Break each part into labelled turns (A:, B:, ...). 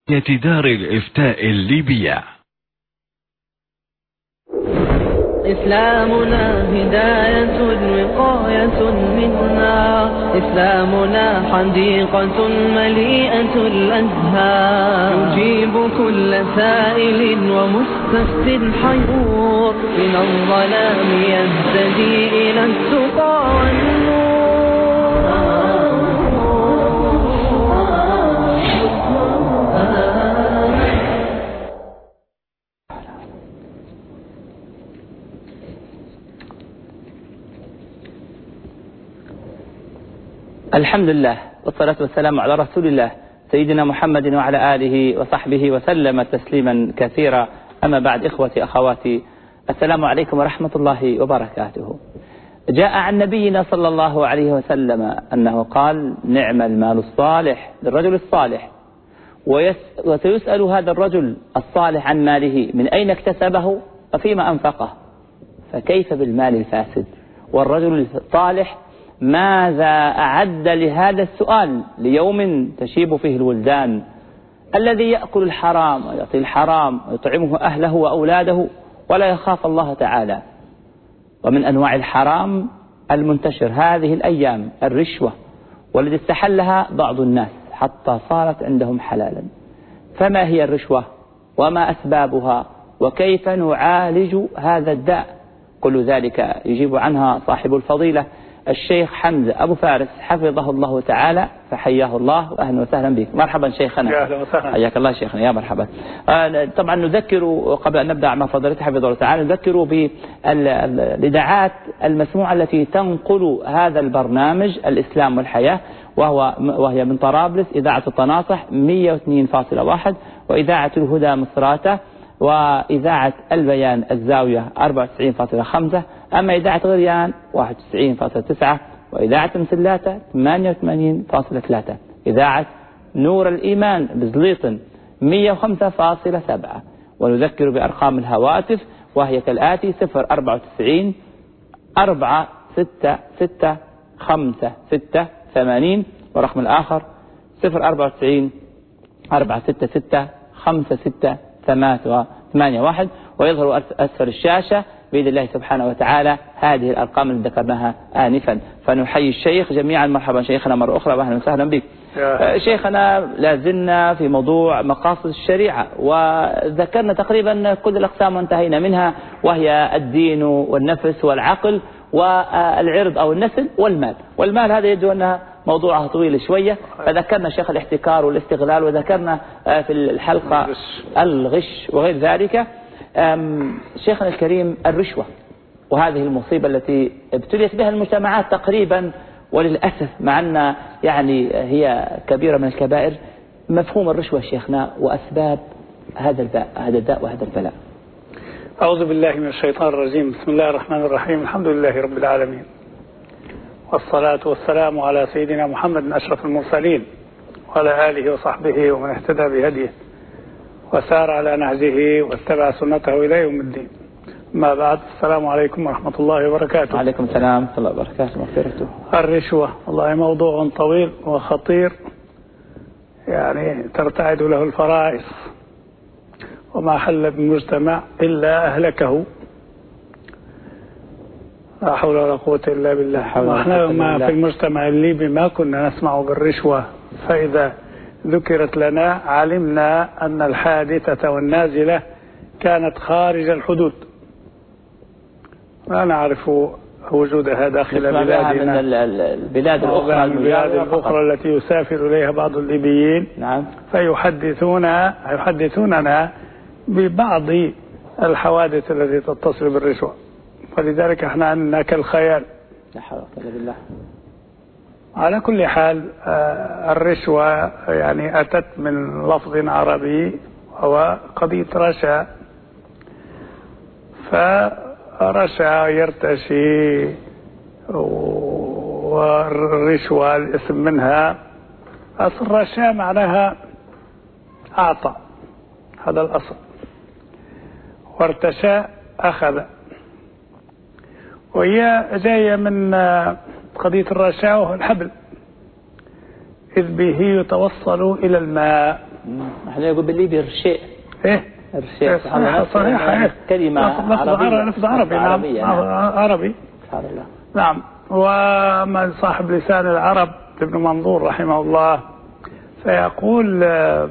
A: دار الإفتاء الليبية.
B: إسلامنا هداية وقاية منا، إسلامنا حديقة مليئة الأزهار، يجيب كل سائل ومستفت حيور، من الظلام يهتدي إلى التقى والنور.
C: الحمد لله والصلاة والسلام على رسول الله سيدنا محمد وعلى آله وصحبه وسلم تسليما كثيرا. أما بعد، إخوتي أخواتي، السلام عليكم ورحمة الله وبركاته. جاء عن نبينا صلى الله عليه وسلم أنه قال: نعم المال الصالح للرجل الصالح، وسيسأل هذا الرجل الصالح عن ماله من أين اكتسبه وفيما أنفقه. فكيف بالمال الفاسد؟ والرجل الصالح ماذا أعد لهذا السؤال ليوم تشيب فيه الولدان؟ الذي يأكل الحرام ويعطي الحرام ويطعمه أهله وأولاده ولا يخاف الله تعالى. ومن أنواع الحرام المنتشر هذه الأيام الرشوة، والذي استحلها بعض الناس حتى صارت عندهم حلالا. فما هي الرشوة وما أسبابها وكيف نعالج هذا الداء؟ كل ذلك يجيب عنها صاحب الفضيلة الشيخ حمزة أبو فارس حفظه الله تعالى، فحياه الله وأهلا وسهلا بك. مرحبا شيخنا.
D: يا أهلا وسهلا.
C: حياك الله شيخنا، يا مرحبا. طبعا نذكر قبل أن نبدأ مع فضيلته حفظه الله تعالى، نذكر بالإذاعات المسموعة التي تنقل هذا البرنامج الإسلام والحياة، وهي من طرابلس إذاعة التناصح 102.1، وإذاعة الهدى مصراتة، وإذاعة البيان الزاوية 94.5، أما إذاعة غريان 91.9، وإذاعة مسلاتة 88.3، إذاعة نور الإيمان بزليطن 105.7. ونذكر بأرقام الهواتف وهي كالآتي: 094 466 5680، ورقم الآخر 094 466 5681. ويظهر أسفل الشاشة بإذن الله سبحانه وتعالى هذه الأرقام التي ذكرناها آنفا. فنحيي الشيخ جميعا. مرحبا شيخنا مرة أخرى وأهلا وسهلا بك. شيخنا، لازلنا في موضوع مقاصد الشريعة، وذكرنا تقريبا كل الأقسام وانتهينا منها، وهي الدين والنفس والعقل والعرض أو النسل والمال. والمال هذا يبدو أنها موضوعها طويل شوية، فذكرنا شيخ الاحتكار والاستغلال، وذكرنا في الحلقة الغش وغير ذلك. شيخنا الكريم، الرشوة وهذه المصيبة التي ابتليت بها المجتمعات تقريبا، وللأسف مع أن يعني هي كبيرة من الكبائر. مفهوم الرشوة شيخنا وأسباب هذا الداء وهذا البلاء.
D: أعوذ بالله من الشيطان الرجيم. بسم الله الرحمن الرحيم. الحمد لله رب العالمين، والصلاة والسلام على سيدنا محمد أشرف المرسلين، وعلى آله وصحبه ومن اهتدى بهديه وسار على نهجه واتبع سنته إلى يوم الدين. ما بعد، السلام عليكم ورحمة الله وبركاته.
C: وعليكم السلام ورحمة الله وبركاته ومغفرته.
D: الرشوة والله موضوع طويل وخطير، يعني ترتعد له الفرائص، وما حل بالمجتمع إلا أهلكه. لا حول ولا قوة إلا بالله. ونحن ما في المجتمع الليبي ما كنا نسمع بالرشوة، فإذا ذكرت لنا علمنا أن الحادثة والنازلة كانت خارج الحدود، لا نعرف وجودها داخل بلادنا،
C: من البلاد
D: الأخرى التي يسافر إليها بعض الليبيين.
C: نعم.
D: فيحدثوننا ببعض الحوادث التي تتصل بالرشوة، فلذلك احنا عندنا كالخيال.
C: لا حول ولا قوة بالله.
D: على كل حال، الرشوة يعني أتت من لفظ عربي وهو قضية رشا. فرشا يرتشي، والرشوة الاسم منها أصل رشا معناها أعطى، هذا الأصل، وارتشى أخذ، وهي جاية من قضية الرشاء وهو الحبل، إذ به يتوصل إلى الماء.
C: احنا يقول بالليبي رشيء.
D: إيه صحيح
C: كلمة
D: لفظ عربي. نعم عربي.
C: سبحان الله.
D: نعم. ومن صاحب لسان العرب ابن منظور رحمه الله فيقول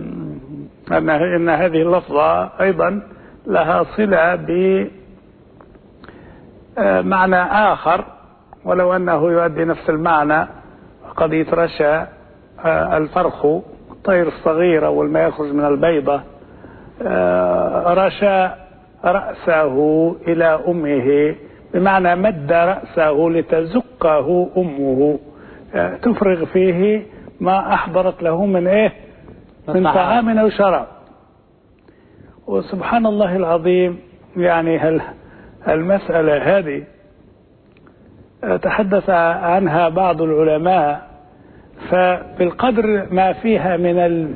D: أن هذه اللفظة أيضا لها صلة بمعنى آخر ولو أنه يؤدي نفس المعنى. قد يترشى الفرخ الطير الصغير أول ما يخرج من البيضة رشى رأسه إلى أمه بمعنى مد رأسه لتزقه أمه تفرغ فيه ما أحضرت له من إيه من طعام أو شراب. وسبحان الله العظيم يعني المسألة هذه تحدث عنها بعض العلماء فبالقدر ما فيها من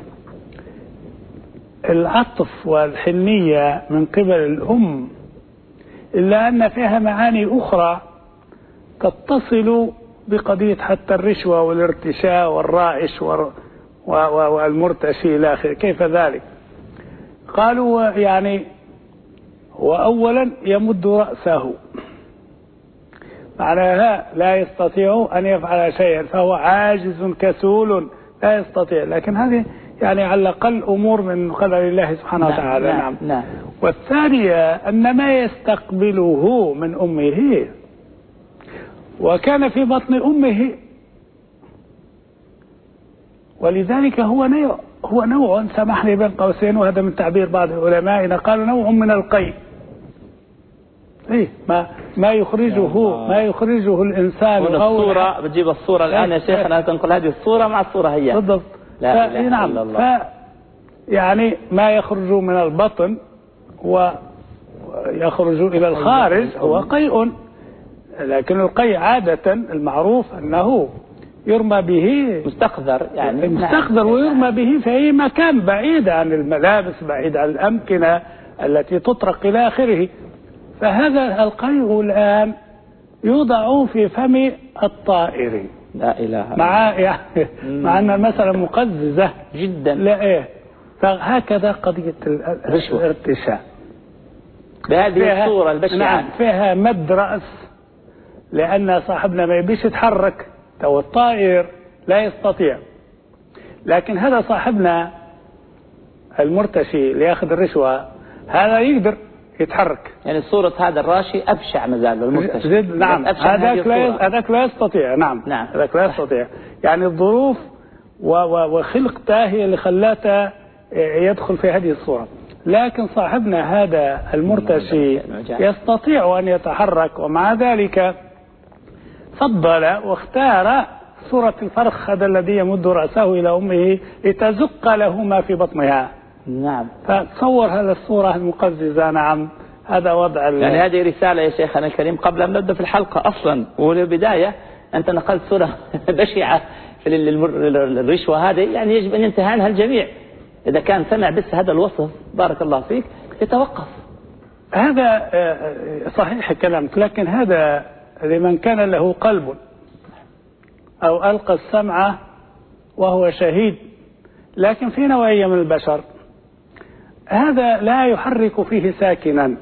D: العطف والحنية من قبل الأم إلا أن فيها معاني أخرى تتصل بقضية حتى الرشوة والارتشاء والرائش والمرتشي إلى آخره. كيف ذلك؟ قالوا يعني وأولا يمد رأسه معناها لا يستطيع أن يفعل شيئا فهو عاجز كسول لا يستطيع. لكن هذه يعني على الأقل أمور من قدر الله سبحانه وتعالى. نعم. والثانية أن ما يستقبله من أمه وكان في بطن أمه ولذلك هو نوع سمحني بين قوسين وهذا من تعبير بعض علمائنا قالوا نوع من القيء. إيه ما يخرجه الإنسان.
C: الصورة بتجيب الصورة الآن يا شيخ أنا تنقل هذه الصورة مع الصورة هي
D: بالضبط. نعم. يعني ما يخرج من البطن ويخرج إلى الخارج هو قيء. لكن القيء عادة المعروف أنه يرمى به
C: مستقذر يعني
D: مستقذر ويرمى به في أي مكان بعيد عن الملابس بعيد عن الأمكنة التي تطرق إلى آخره. فهذا القيء الآن يوضع في فم الطائر.
C: لا إله
D: مع أن المسألة مقززة
C: جدا.
D: لا إيه فهكذا قضية الارتشاء
C: بهذه الصورة البشعة.
D: نعم فيها مد رأس لأن صاحبنا ما يبيش يتحرك تو الطائر لا يستطيع. لكن هذا صاحبنا المرتشي اللي ياخذ الرشوة هذا يقدر يتحرك.
C: يعني صورة هذا الراشي أبشع مازال المرتشي.
D: نعم هذاك لا يستطيع. نعم هذاك لا يستطيع. يعني الظروف وخلقته هي اللي خلاته يدخل في هذه الصورة. لكن صاحبنا هذا المرتشي يستطيع أن يتحرك ومع ذلك فضل واختار صورة الفرخ هذا الذي يمد رأسه إلى أمه لتزق له ما في بطنها.
C: نعم.
D: فتصور هذا الصورة المقززة. نعم هذا وضع
C: يعني هذه رسالة يا شيخنا الكريم قبل أن نبدأ في الحلقة أصلا والبداية أنت نقلت صورة بشعة في الرشوة هذه يعني يجب أن ينتهي عنها الجميع. إذا كان سمع بس هذا الوصف بارك الله فيك يتوقف.
D: هذا صحيح كلامك. لكن هذا لمن كان له قلب أو ألقى السمع وهو شهيد. لكن في نوعية من البشر هذا لا يحرك فيه ساكنا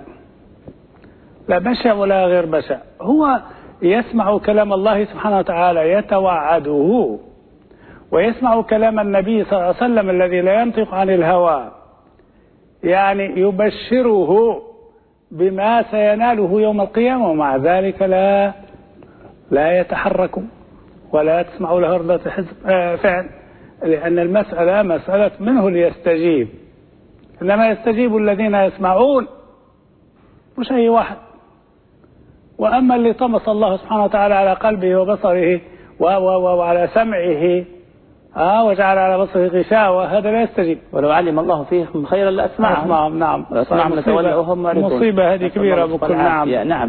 D: لا بشع ولا غير بشع. هو يسمع كلام الله سبحانه وتعالى يتوعده ويسمع كلام النبي صلى الله عليه وسلم الذي لا ينطق عن الهوى يعني يبشره بما سيناله يوم القيامة ومع ذلك لا يتحرك ولا تسمع له ردة فعل لأن المسألة مسألة منه ليستجيب. إنما يستجيب الذين يسمعون مش أي واحد. وأما اللي طمس الله سبحانه وتعالى على قلبه وبصره وعلى سمعه وجعل على بصره غشاوة هذا لا يستجيب.
C: ولو علم الله فيهم خيرا لأسمعهم.
D: نعم
C: مصيبة
D: هذه كبيرة بكل.
C: نعم.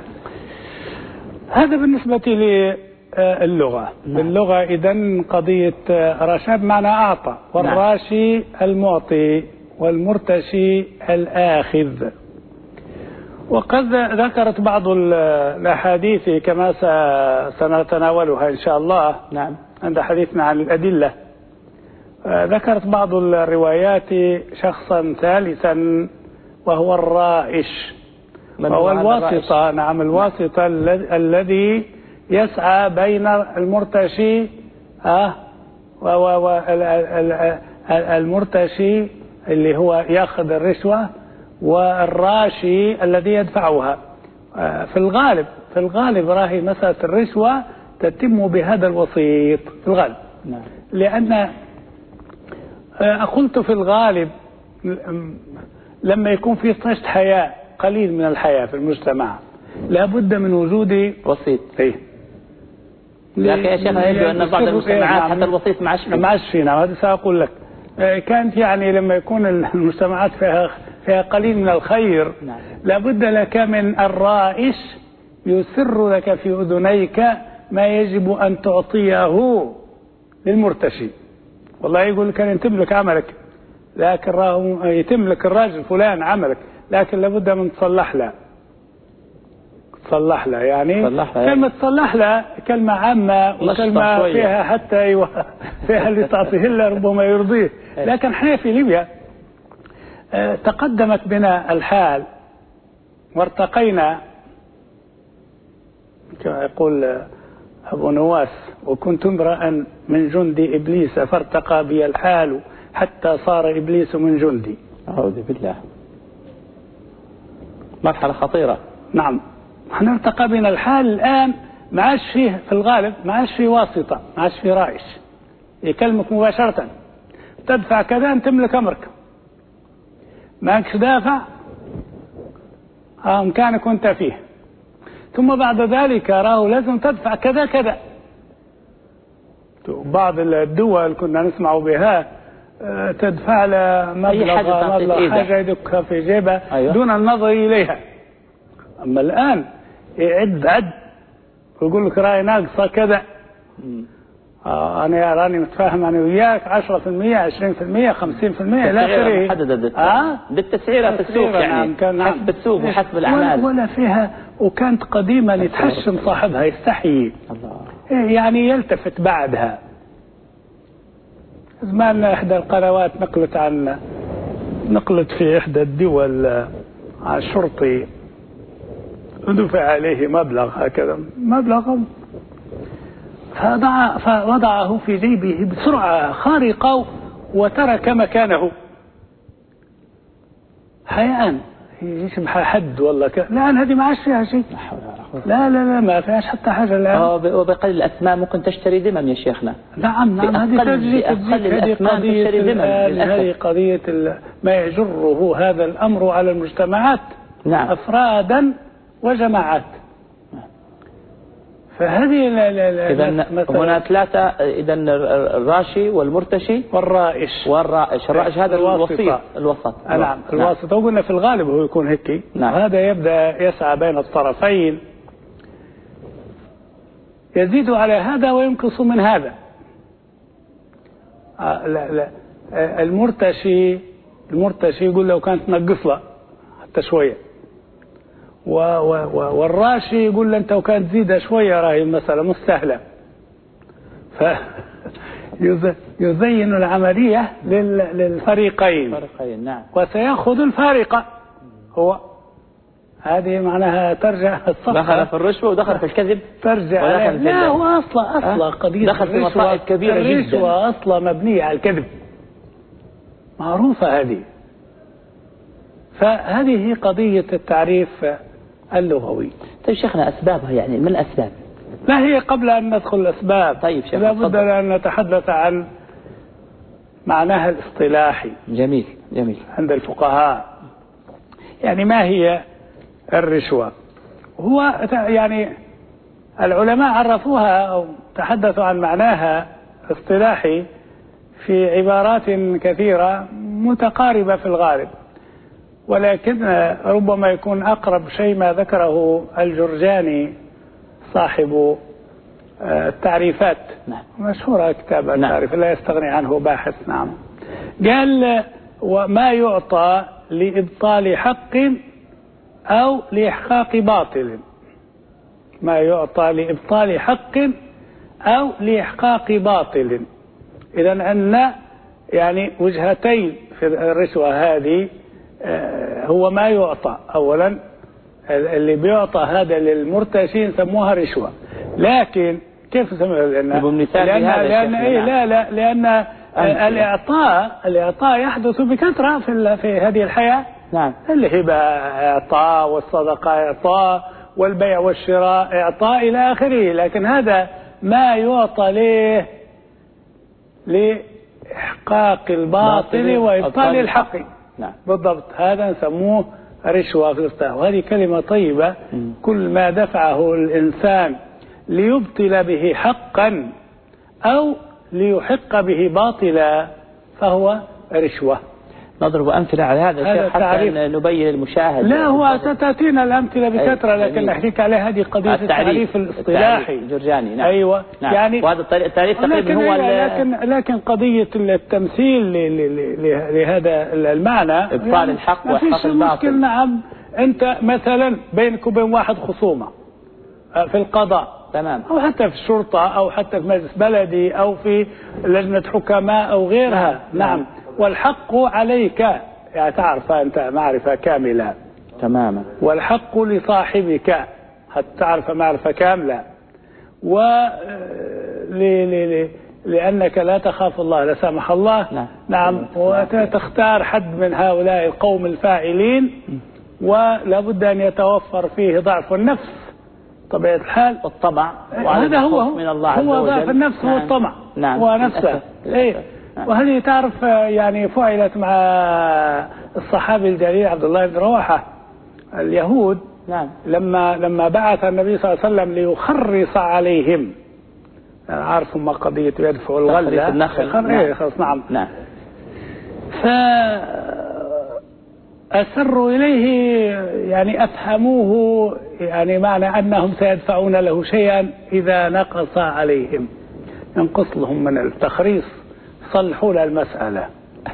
D: هذا بالنسبة للغة. اللغة إذن قضية رشا بمعنى أعطى والراشي المعطي والمرتشي الآخذ. وقد ذكرت بعض الأحاديث كما سنتناولها إن شاء الله.
C: نعم.
D: عند حديثنا عن الأدلة ذكرت بعض الروايات شخصا ثالثا وهو الرائش، وهو الواسطة. نعم، الواسطة الذي يسعى بين المرتشي المرتشي اللي هو ياخذ الرشوة والراشي الذي يدفعها. في الغالب راهي مسألة الرشوة تتم بهذا الوسيط في الغالب. لأن قلت في الغالب لما يكون في طشت حياة، قليل من الحياة في المجتمع، لابد من وجود
C: وسيط.
D: ايه
C: لكن يا شيخ يبدو أن بعض المجتمعات حتى الوسيط ما عادش فيه.
D: نعم، هذا سأقول لك. كانت يعني لما يكون المجتمعات فيها قليل من الخير، لابد لك من الرائش يسر لك في أذنيك ما يجب أن تعطيه للمرتشي. والله يقول لك أن تملك عملك، لكن يتملك الراجل فلان عملك، لكن لابد من تصلح له يعني كلمة تصلح له كلمة عامة، وكلمة فيها حتى فيها اللي تعطيه له ربما يرضيه. لكن احنا في ليبيا تقدمت بنا الحال وارتقينا كما يقول أبو نواس: وكنت امرأ من جند إبليس فارتقى بي الحال حتى صار إبليس من جندي.
C: أعوذ بالله. مرحلة خطيرة.
D: نعم، احنا ارتقى بنا الحال الآن، ما عادش فيه في الغالب، ما عادش فيه واسطة، ما عادش فيه رائش يكلمك مباشرة. تدفع كذا أن تملك أمرك، ماكش دافع مكانك وانت فيه، ثم بعد ذلك راه لازم تدفع كذا كذا. بعض الدول كنا نسمع بها تدفع له مبلغ حاجة يدكها في جيبها. أيوة. دون النظر إليها. أما الآن يعد ويقول لك راي ناقصة كذا. أنا راني متفاهم أنا وياك 10%، 20%، 50% إلى آخره.
C: محددة بالتسعيرة في السوق، يعني حسب السوق وحسب الأعمال.
D: ولا فيها. وكانت قديما يتحشم صاحبها، يستحيي يعني يلتفت بعدها. زمان إحدى القنوات نقلت في إحدى الدول على الشرطي دفع عليه مبلغ هكذا، مبلغ فوضعه في جيبه بسرعة خارقة وترك مكانه حياء. يشبه حد والله الآن هذه ما عادش فيها شيء. لا ما فيهاش حتى حاجة الآن.
C: وبقليل الأسماء ممكن تشتري ذمم يا شيخنا.
D: نعم هذه هذه قضية ما يجره هذا الأمر على المجتمعات.
C: نعم.
D: أفرادا وجماعات. فهذه
C: إذا هنا ثلاثة، إذا الراشي والمرتشي والرائش. الرائش هذا الوسط.
D: نعم الوسط. وقلنا في الغالب هو يكون هيك.
C: نعم.
D: هذا يبدأ يسعى بين الطرفين، يزيد على هذا وينقص من هذا. المرتشي يقول لو كانت نقص له حتى شوية، والراشي يقول له انت وكانت تزيد شويه راهي المساله مستاهله. فيزين العمليه للفريقين.
C: نعم.
D: وسيأخذ الفارقه. هو هذه معناها ترجع الصفقه.
C: دخل في الرشوه ودخل في الكذب.
D: ترجع لا، هو اصلا قضيه
C: دخل في مصائب كبيره جدا.
D: الرشوه اصلا مبنيه على الكذب، معروفه هذه. فهذه قضيه التعريف اللغوي.
C: طيب شيخنا، أسبابها يعني ما الأسباب؟
D: لا، هي قبل أن ندخل الأسباب. طيب شيخنا، لابد أن نتحدث عن معناها الاصطلاحي.
C: جميل.
D: عند الفقهاء يعني ما هي الرشوة؟ هو يعني العلماء عرفوها أو تحدثوا عن معناها اصطلاحي في عبارات كثيرة متقاربة في الغالب، ولكن ربما يكون أقرب شيء ما ذكره الجرجاني صاحب التعريفات.
C: نعم.
D: مشهورة كتاب التعريف. لا يستغني عنه باحث. نعم. قال: وما يعطى لإبطال حق أو لإحقاق باطل. ما يعطى لإبطال حق أو لإحقاق باطل. إذن أن يعني وجهتين في الرشوة هذه. هو ما يعطى أولا، اللي بيعطى هذا للمرتشي سموها رشوة، لكن كيف سموها؟ لأن الإعطاء يحدث بكثرة في هذه الحياة.
C: نعم.
D: الهبة إعطاء، والصدقة إعطاء، والبيع والشراء إعطاء إلى آخره، لكن هذا ما يعطى لإحقاق الباطل وإبطال الحق.
C: نعم.
D: بالضبط، هذا نسموه رشوة في الاصطلاح، وهذه كلمة طيبة. كل ما دفعه الإنسان ليبطل به حقا أو ليحق به باطلا فهو رشوة.
C: نضرب أمثلة على هذا حتى نبين المشاهد.
D: لا، هو ستأتينا الأمثلة بكثرة، لكن نحكيك عليها هذه قضية التعريف الاصطلاحي
C: جرجاني. نعم.
D: أيوة.
C: نعم.
D: يعني
C: وهذا التعريف تقريبا هو
D: لكن قضية التمثيل لهذا المعنى
C: إبطال الحق وإحقاق الباطل.
D: مشكل. نعم. أنت مثلا بينك وبين واحد خصومة في القضاء،
C: تمام،
D: أو حتى في الشرطة، أو حتى في مجلس بلدي، أو في لجنة حكماء أو غيرها. نعم. والحق عليك، يعني تعرف أنت معرفة كاملة
C: تماما،
D: والحق لصاحبك حتى تعرف معرفة كاملة، لأنك لا تخاف الله لا سمح الله. نعم. وتختار حد من هؤلاء القوم الفاعلين، ولا بد أن يتوفر فيه ضعف النفس طبيعة الحال
C: والطمع،
D: هذا هو
C: من الله عز وجل.
D: هو ضعف النفس. نعم. هو الطمع.
C: نعم.
D: هو نفسه. إيه. نعم. وهذه تعرف يعني فعلت مع الصحابي الجليل عبد الله بن رواحة. اليهود.
C: نعم.
D: لما بعث النبي صلى الله عليه وسلم ليخرص عليهم، يعني عارف ما قضية يدفع الغلة
C: النخل.
D: نعم. نعم.
C: نعم.
D: أسروا إليه، يعني أفهموه، يعني معنى أنهم سيدفعون له شيئا إذا نقص عليهم، ينقص لهم من التخريص، صلحوا له المسألة.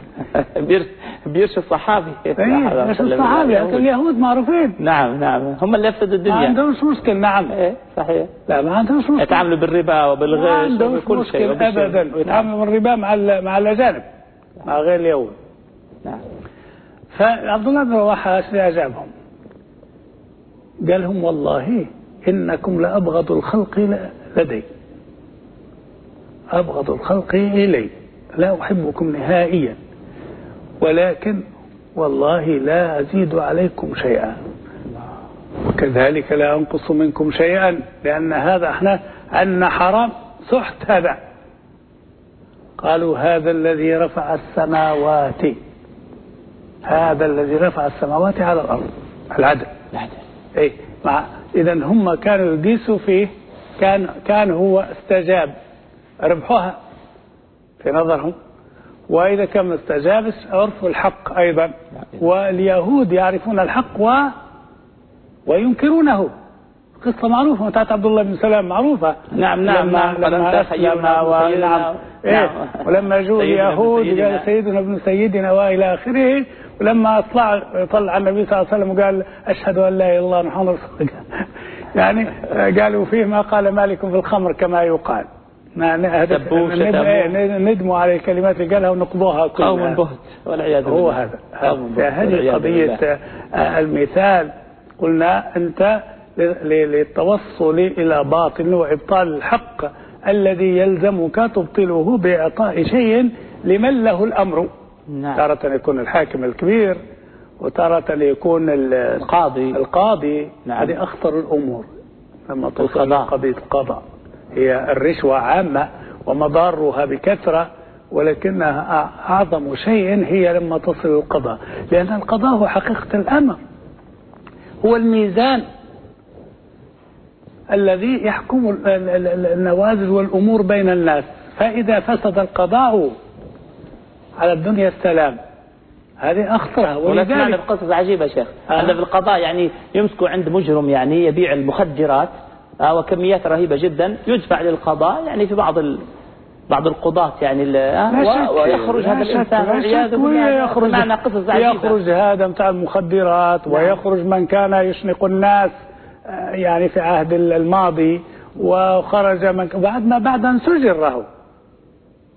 C: بيرش الصحابي.
D: بيرش الصحابي. اليهود معروفين.
C: نعم. هم اللي يفسدوا الدنيا.
D: ما عندهمش مشكل. نعم.
C: صحيح.
D: لا، ما عندهمش مشكل.
C: يتعاملوا بالربا وبالغش وبكل شيء
D: أبدا، ويتعاملوا بالربا مع الأجانب، مع غير اليهود.
C: نعم.
D: فعبد الله بن رواحة أجابهم، قال لهم: والله إنكم لأبغض الخلق لدي، أبغض الخلق إلي، لا أحبكم نهائيا، ولكن والله لا أزيد عليكم شيئا، وكذلك لا أنقص منكم شيئا، لأن هذا احنا أن حرام سحت. هذا قالوا: هذا الذي رفع السماوات، هذا الذي رفع السماوات على الأرض، العدل. إيه. إذا هم كانوا يقيسوا فيه، كان هو استجاب، ربحوها في نظرهم، وإذا كان ما استجابش عرفوا الحق أيضا. واليهود يعرفون الحق وينكرونه. قصة معروفة بتاعت عبد الله بن سلام، معروفة.
C: نعم.
D: لما أسلم ولما جاءوا اليهود قال سيدنا ابن سيدنا وإلى آخره، ولما طلع النبي صلى الله عليه وسلم وقال: أشهد أن لا إله إلا الله محمد رسول الله، يعني قالوا فيه ما قال مالك في الخمر كما يقال. ندموا على الكلمات اللي قالها ونقضوها كلها.
C: قوم بهت والعياذ بالله.
D: هو هذا. هذه قضية المثال. قلنا أنت للتوصل إلى باطل وإبطال الحق الذي يلزمك تبطله بإعطاء شيء لمن له الأمر.
C: نعم.
D: تارة يكون الحاكم الكبير، وتارة يكون القاضي. نعم. هذه أخطر الأمور لما توصل قضية القضاء. هي الرشوة عامة ومضارها بكثرة، ولكنها أعظم شيء هي لما تصل القضاء، لأن القضاء هو حقيقة الأمر، هو الميزان الذي يحكم النوازل والأمور بين الناس. فإذا فسد القضاء على الدنيا السلام، هذه أخطرها.
C: ولذلك قصص عجيبة يا شيخ. أن في القضاء يعني يمسكوا عند مجرم يعني يبيع المخدرات وكميات رهيبة جدا، يدفع للقضاء يعني في بعض القضاة يعني ويخرج هذا الإنسان والعياذ بالله.
D: يخرج هذا متاع المخدرات. نعم. ويخرج من كان يشنق الناس يعني في عهد الماضي، وخرج من بعد أن سجره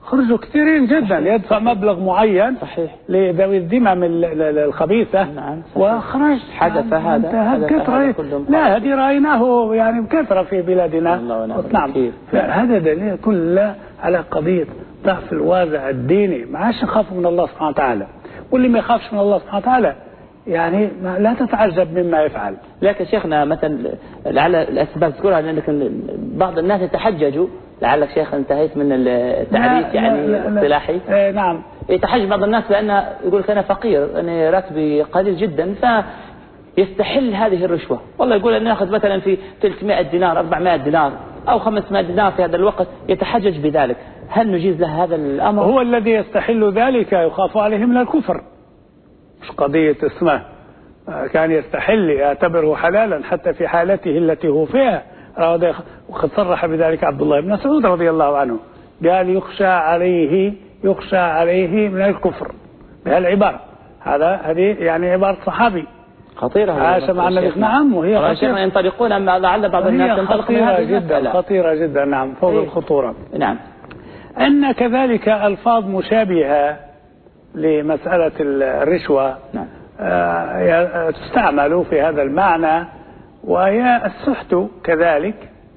D: خرجوا كثيرين جدا يدفع مبلغ معين
C: صحيح
D: لذوي الذمم الخبيثة.
C: نعم
D: وخرج
C: حدث هذا
D: كثرة. لا هذه رأيناه يعني بكثرة في بلادنا. نعم هذا دليل كله على قضية ضعف الوازع الديني. ما عادش نخاف من الله سبحانه وتعالى، واللي ما يخافش من الله سبحانه وتعالى يعني لا تتعجب مما يفعل.
C: لكن شيخنا مثلا لعل الأسباب تذكرها لأن بعض الناس يتحججوا، لعلك شيخ انتهيت من التعريف يعني الاصطلاحي.
D: نعم
C: يتحجج بعض الناس بأن يقول لك أنا فقير، أنا راتبي قليل جدا، فيستحل هذه الرشوة. والله يقول أن نأخذ مثلا في 300 دينار 400 دينار أو 500 دينار في هذا الوقت، يتحجج بذلك. هل نجيز له هذا الأمر؟
D: هو الذي يستحل ذلك يخاف عليه من الكفر، مش قضية اسمه. كان يستحل يعتبره حلالا حتى في حالته التي هو فيها. وقد صرح بذلك عبد الله بن مسعود رضي الله عنه، قال يخشى عليه من الكفر بهالعبارة. هذه يعني عبارة صحابي
C: خطيرة
D: عاش مع النبي. نعم وهي
C: خطيرة ينطلقون أما لعل بعض الناس ينطلق من هذه
D: جدا خطيرة جدا. نعم فوق الخطورة.
C: نعم
D: أن كذلك ألفاظ مشابهة لمسألة الرشوة
C: نعم.
D: تستعمل في هذا المعنى، وهي السحت كذلك،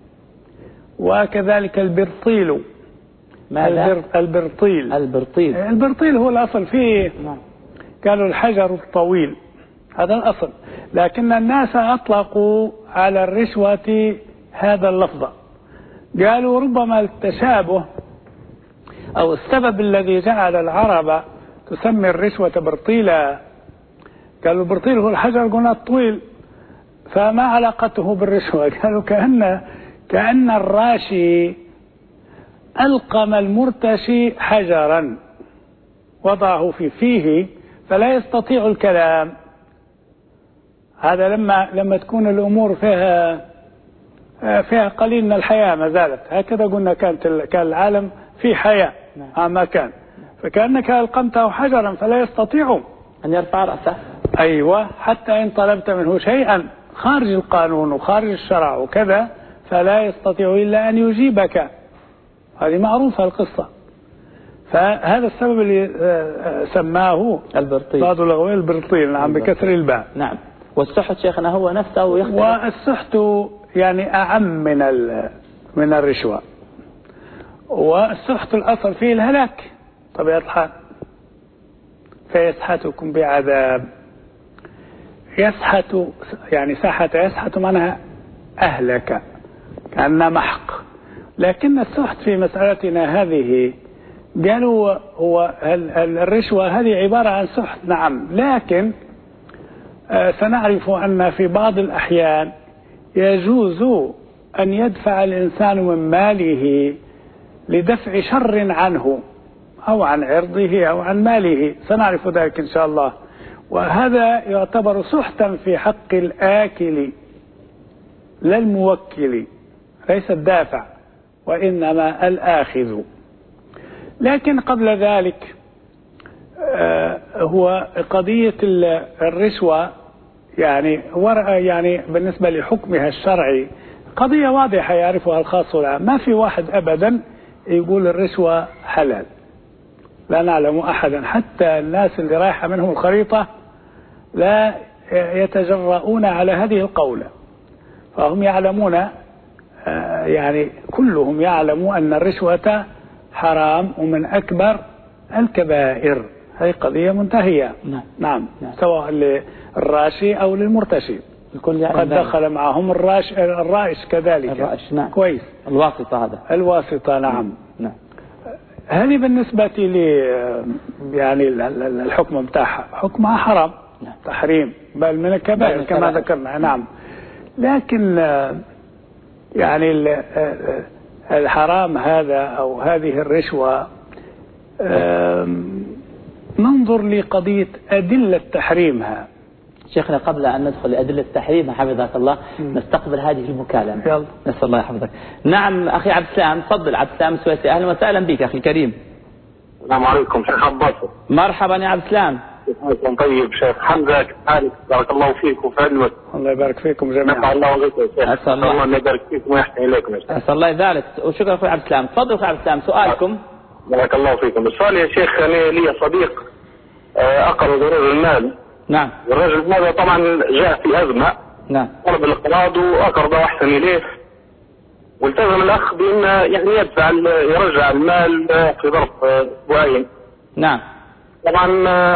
D: وكذلك البرطيل.
C: ماذا؟
D: البرطيل هو الأصل فيه.
C: نعم.
D: قالوا الحجر الطويل، هذا الأصل، لكن الناس أطلقوا على الرشوة هذا اللفظ. قالوا ربما التشابه أو السبب الذي جعل العرب تسمي الرشوة برطيلا. قالوا البرطيل هو الحجر، قلنا الطويل، فما علاقته بالرشوة؟ قالوا كأن الراشي ألقم المرتشي حجرا وضعه في فيه فلا يستطيع الكلام. هذا لما تكون الأمور فيها قليل من الحياة ما زالت. هكذا قلنا كان العالم في حياة ما كان، فكأنك ألقمته حجرا فلا يستطيع
C: أن يرفع رأسه.
D: أيوة، حتى إن طلبت منه شيئا خارج القانون وخارج الشرع وكذا فلا يستطيع إلا أن يجيبك. هذه معروفة القصة. فهذا السبب اللي سماه
C: البرطيل،
D: بعض اللغويين البرطيل. نعم بكسر الباء.
C: نعم. والسحت شيخنا هو نفسه يختلف.
D: والسحت يعني أعم من الرشوة. والسحت الأصل فيه الهلاك طبيعة الحال. فيسحتكم بعذاب. يسحت يعني سحت، يسحت معناها أهلك كأنه محق. لكن السحت في مسألتنا هذه قالوا هو الرشوة هذه عبارة عن سحت. نعم، لكن سنعرف أن في بعض الأحيان يجوز أن يدفع الإنسان من ماله لدفع شر عنه أو عن عرضه أو عن ماله، سنعرف ذلك إن شاء الله. وهذا يعتبر سحتا في حق الآكل لا الموكل، ليس الدافع وإنما الآخذ. لكن قبل ذلك هو قضية الرشوة يعني بالنسبة لحكمها الشرعي قضية واضحة يعرفها الخاص والعام. ما في واحد أبدا يقول الرشوة حلال، لا نعلم أحدا، حتى الناس اللي رايحة منهم الخريطة لا يتجرؤون على هذه القولة. فهم يعلمون يعني كلهم يعلموا أن الرشوة حرام ومن أكبر الكبائر. هذه قضية منتهية. نعم. سواء للراشي أو للمرتشي. قد دخل معهم الرائش كذلك.
C: الرائش. نعم.
D: كويس.
C: الواسطة. هذا
D: الواسطة. نعم.
C: نعم.
D: هذه بالنسبة لي يعني الحكم بتاعها حكمها حرام.
C: نعم.
D: تحريم بل من الكبائر كما ذكرنا. نعم. لكن يعني الحرام هذا أو هذه الرشوة ننظر لقضية أدلة تحريمها.
C: شيخنا قبل أن ندخل لأدلة تحريمها حفظك الله نستقبل هذه المكالمة.
D: يلا.
C: نسأل الله يحفظك. نعم أخي عبد السلام، تفضل عبد السلام السويسي، أهلا وسهلا بك أخي الكريم.
E: السلام عليكم شيخ عباس.
C: مرحبا يا عبد السلام.
E: طيب شيخ حمزة، كيف حالك؟ بارك الله فيك وفي علمك.
D: الله يبارك فيكم جميعا.
E: نفع الله وغيركم يا شيخ.
C: أسأل الله
E: أن يبارك فيكم ويحسن إليكم يا شيخ.
C: أسأل الله ذلك، وشكرا أخوي عبد السلام. تفضل أخوي عبد السلام، سؤالكم.
E: بارك الله فيكم. السؤال يا شيخ، أنا لي صديق أقرض رجل المال.
C: نعم.
E: والرجل هذا طبعا جاء في أزمة.
C: نعم.
E: طلب الإقراض وأقرض أحسن إليه، والتزم الأخ بأنه يعني يرجع المال في ظرف أسبوعين.
C: نعم.
E: طبعا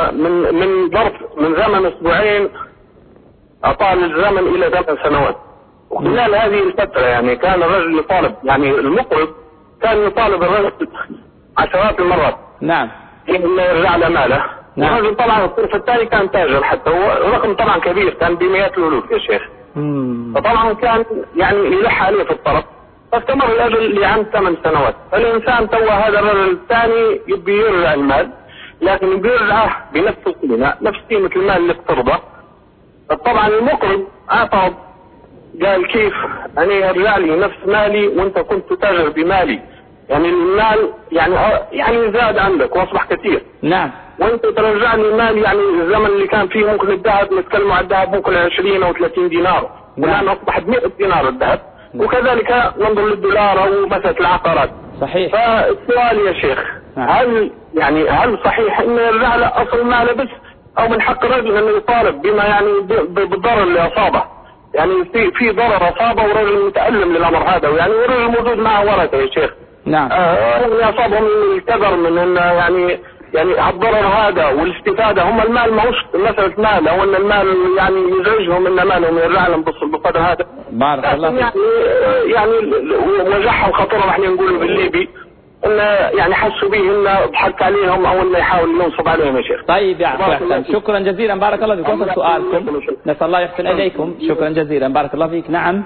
E: من زمن أسبوعين أطال الزمن إلى 8 سنوات. وخلال هذه الفترة يعني كان الرجل يطالب، يعني المقرض كان يطالب الرجل عشرات المرات.
C: نعم.
E: إنه يرجع له ماله.
C: نعم.
E: الرجل طبعا الطرف الثاني كان تاجر، حتى هو رقم طبعا كبير، كان بمئات الألوف يا شيخ. فطبعا كان يعني يلح عليه في الطرف، فاستمر الأجل لعام 8 سنوات. فالإنسان توا هذا الرجل الثاني يبي يرجع المال، لكن يبي يرجعه بنفس القيمة، نفس قيمة المال اللي اقترضه. فطبعا المقرض اعترض، قال كيف أنا أرجع لي نفس مالي وأنت كنت تتاجر بمالي؟ يعني المال يعني زاد عندك وأصبح كثير.
C: نعم.
E: وأنت ترجع لي مال، يعني الزمن اللي كان فيه ممكن الذهب، نتكلم عن الذهب ممكن 20 أو 30 دينار، والآن أصبحت 100 دينار الذهب. وكذلك ننظر للدولار أو مسألة العقارات.
C: صحيح.
E: فالسؤال يا شيخ، هل صحيح إنه يرجع له أصل ماله بس، أو من حق الرجل أنه يطالب بما يعني بالضرر اللي أصابه؟ يعني في ضرر أصابه ورجل متألم للأمر هذا، يعني ورجل موجود معه ورثة يا شيخ.
C: نعم.
E: اللي أصابهم الكدر من أن يعني الضرر هذا والاستفادة، هم المال ما هوش مسألة مال، أو أن المال يعني يزعجهم أن مالهم يرجع لهم بالقدر هذا.
C: بارك الله فيك.
E: يعني وجعهم خطرهم احنا نقول بالليبي، إن يعني حسوا به إنه ضحك عليهم أو إنه يحاول ينصب عليهم يا شيخ.
C: طيب يا أحسن، شكرا جزيلا، بارك الله فيك. وصل سؤالكم، نسأل الله يحسن إليكم. شكرا جزيلا، بارك الله فيك. نعم